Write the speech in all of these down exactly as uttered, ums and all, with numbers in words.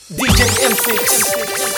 دی جی ام فیکس.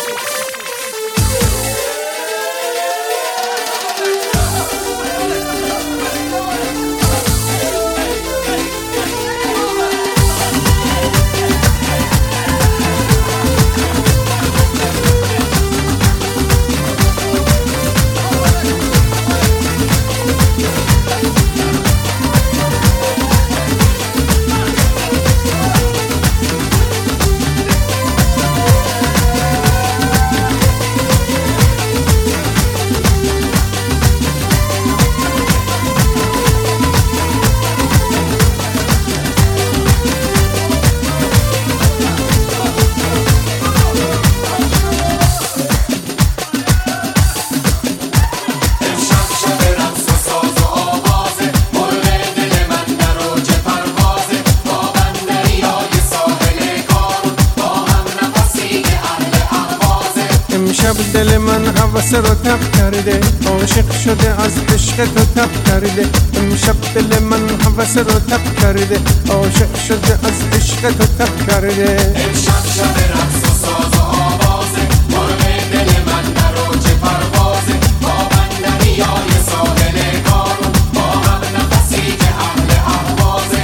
امشب دل من هوس رو تب کرده، عاشق شده از عشق تو تب کرده. امشب دل من هوس رو تب کرده، عاشق شده از عشق تو تب کرده. امشب شب رقص و ساز و آوازه، مرغ دل من در اوج پروازه. با بندریای ساحل کارون، با هم نفسی که اهل اهوازه.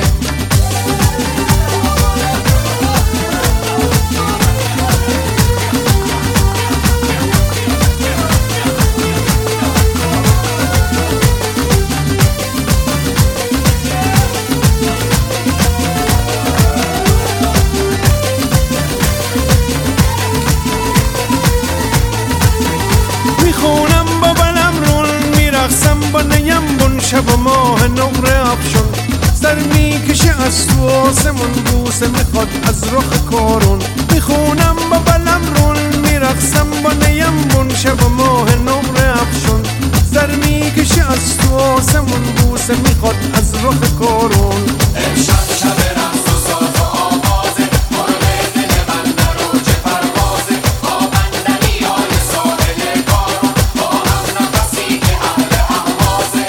میخونم با بلم رون، میرقصم با نیم بون. شب و ماه نقره افشون، سر میکشه از تو آسمون. بوسه میخواد از رخ کارون. میخونم با بلم رون، میرقصم با نیم بون. شب و ماه نقره افشون، سر میکشه از تو آسمون. بوسه میخواد از رخ کارون. امشب شب رقص و ساز و آوازه، مرغ دل من در اوج پروازه. با بندریای ساحل کارون، با هم نفسی که اهل اهوازه.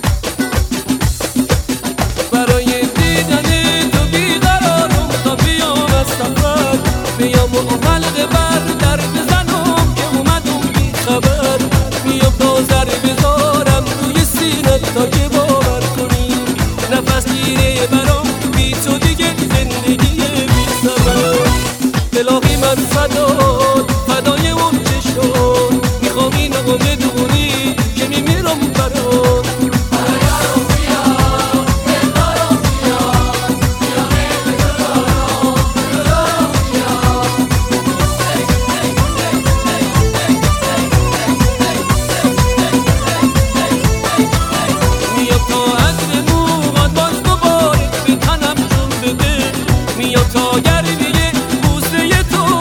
برای دیدن تو بیقرارم، تا بیام از سفر. بیام و حلقه بر در بزنم که اومدم بی خبر. بیام تا سر بذارم روی سینت تا که باور کنی. نفس گیره برام بی تو دیگه زندگی بی ثمر. الهی من فدات، فدای اون چشم. میخوام اینو بدونی که میمیرم برات. میاد تا عطر موهات باز دوباره به تنم جون بده. میاد تا گردیه بوسه تو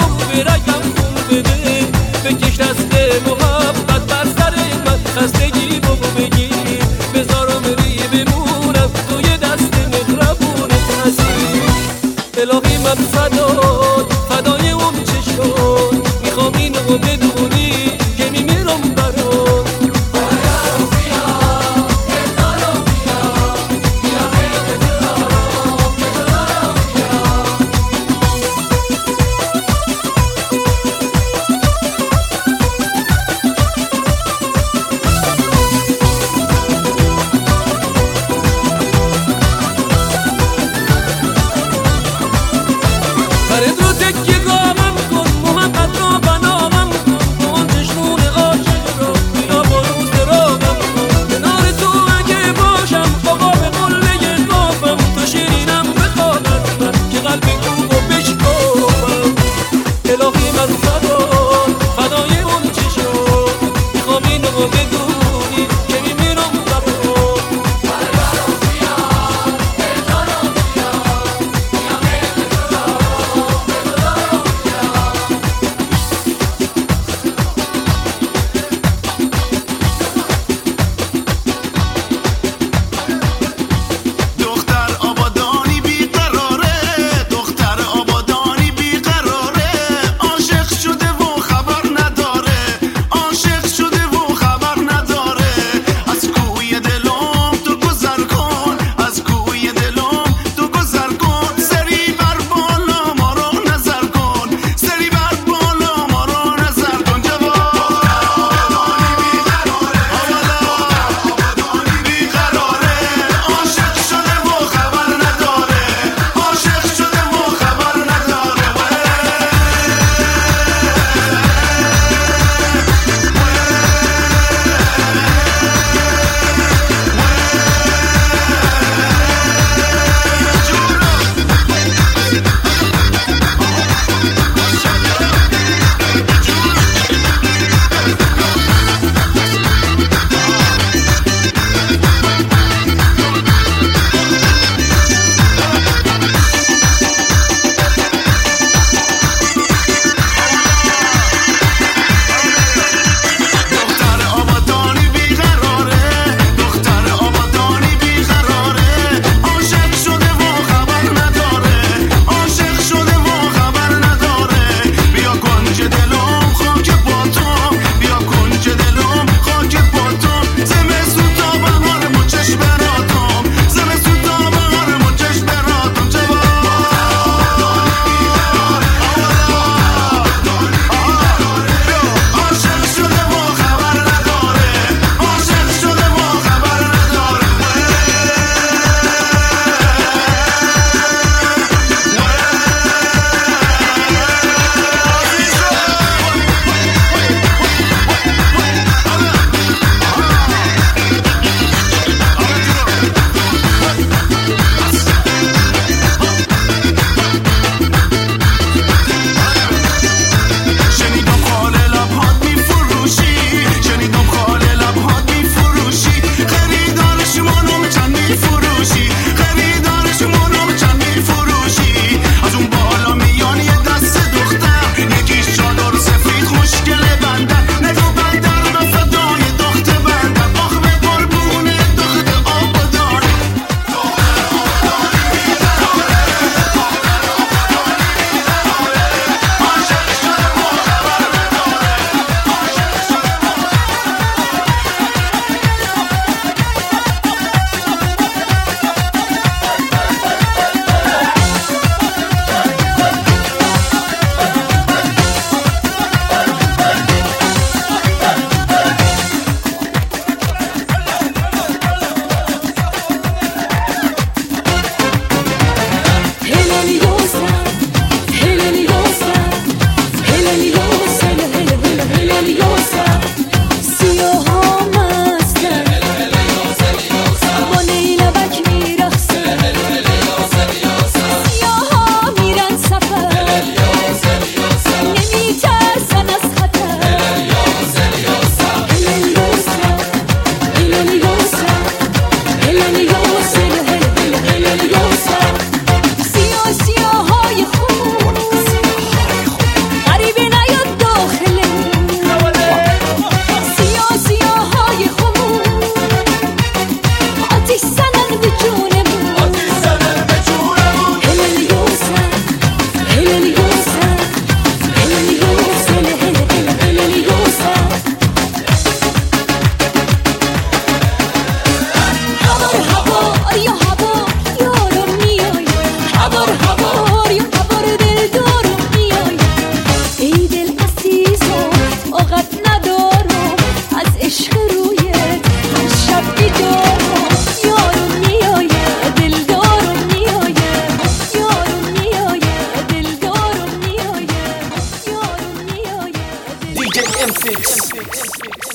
دی جی ام سیکس